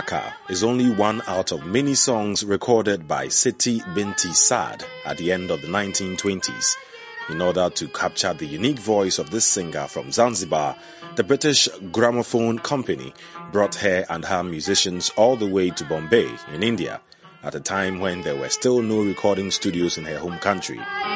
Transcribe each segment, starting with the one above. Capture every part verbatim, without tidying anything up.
Kaka is only one out of many songs recorded by Siti Binti Saad at the end of the nineteen twenties. In order to capture the unique voice of this singer from Zanzibar, the British Gramophone Company brought her and her musicians all the way to Bombay in India, at a time when there were still no recording studios in her home country.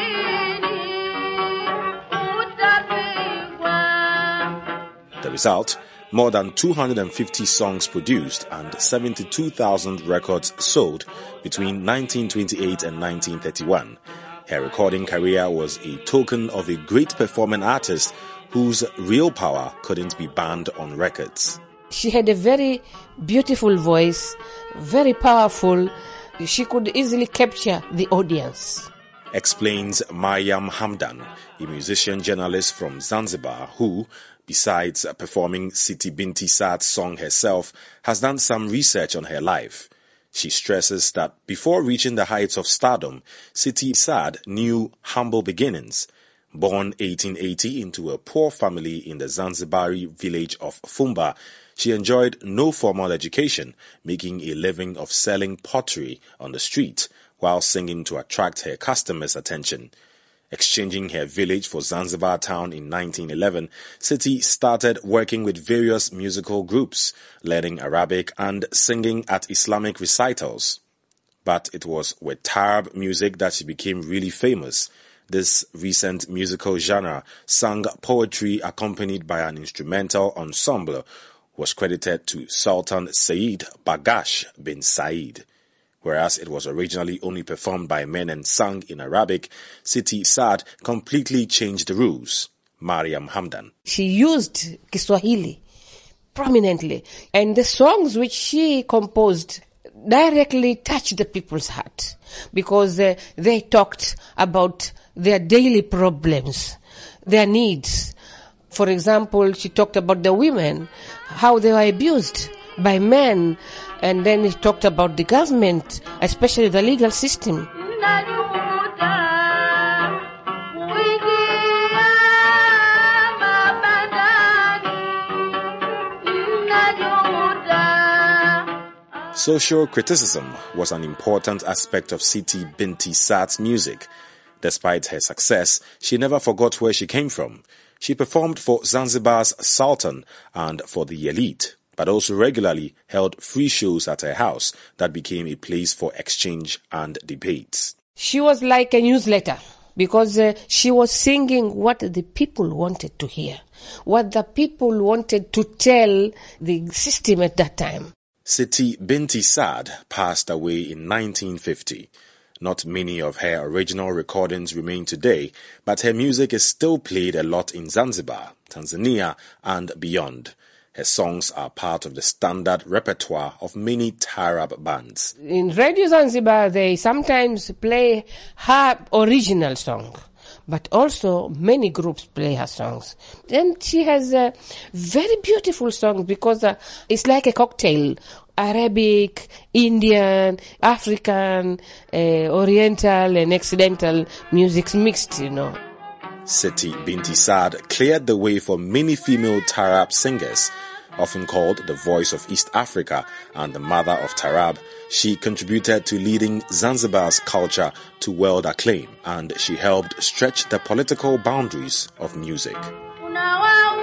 The result, more than two hundred fifty songs produced and seventy-two thousand records sold between nineteen twenty-eight and nineteen thirty-one. Her recording career was a token of a great performing artist whose real power couldn't be banned on records. She had a very beautiful voice, very powerful. She could easily capture the audience. Explains Mariam Hamdan, a musician journalist from Zanzibar who, besides performing Siti Binti Saad's song herself, has done some research on her life. She stresses that before reaching the heights of stardom, Siti Saad knew humble beginnings. Born eighteen eighty into a poor family in the Zanzibari village of Fumba, she enjoyed no formal education, making a living of selling pottery on the street while singing to attract her customers' attention. Exchanging her village for Zanzibar town in nineteen eleven, Siti started working with various musical groups, learning Arabic and singing at Islamic recitals. But it was with Tarab music that she became really famous. This recent musical genre, sung poetry accompanied by an instrumental ensemble, was credited to Sultan Sayyid Bagash bin Said. Whereas it was originally only performed by men and sung in Arabic, Siti Saad completely changed the rules. Mariam Hamdan. She used Kiswahili prominently, and the songs which she composed directly touched the people's heart, because uh, they talked about their daily problems, their needs. For example, she talked about the women, how they were abused by men, and then he talked about the government, especially the legal system. Social criticism was an important aspect of Siti Binti Saad's music. Despite her success, she never forgot where she came from. She performed for Zanzibar's Sultan and for the elite, but also regularly held free shows at her house that became a place for exchange and debates. She was like a newsletter, because uh, she was singing what the people wanted to hear, what the people wanted to tell the system at that time. Siti Binti Saad passed away in nineteen fifty. Not many of her original recordings remain today, but her music is still played a lot in Zanzibar, Tanzania, and beyond. Her songs are part of the standard repertoire of many Tarab bands. In Radio Zanzibar, they sometimes play her original song, but also many groups play her songs. And she has a very beautiful songs, because uh, it's like a cocktail. Arabic, Indian, African, uh, Oriental and Occidental music mixed, you know. Siti Binti Saad cleared the way for many female Tarab singers. Often called the voice of East Africa and the mother of Tarab, she contributed to leading Zanzibar's culture to world acclaim, and she helped stretch the political boundaries of music.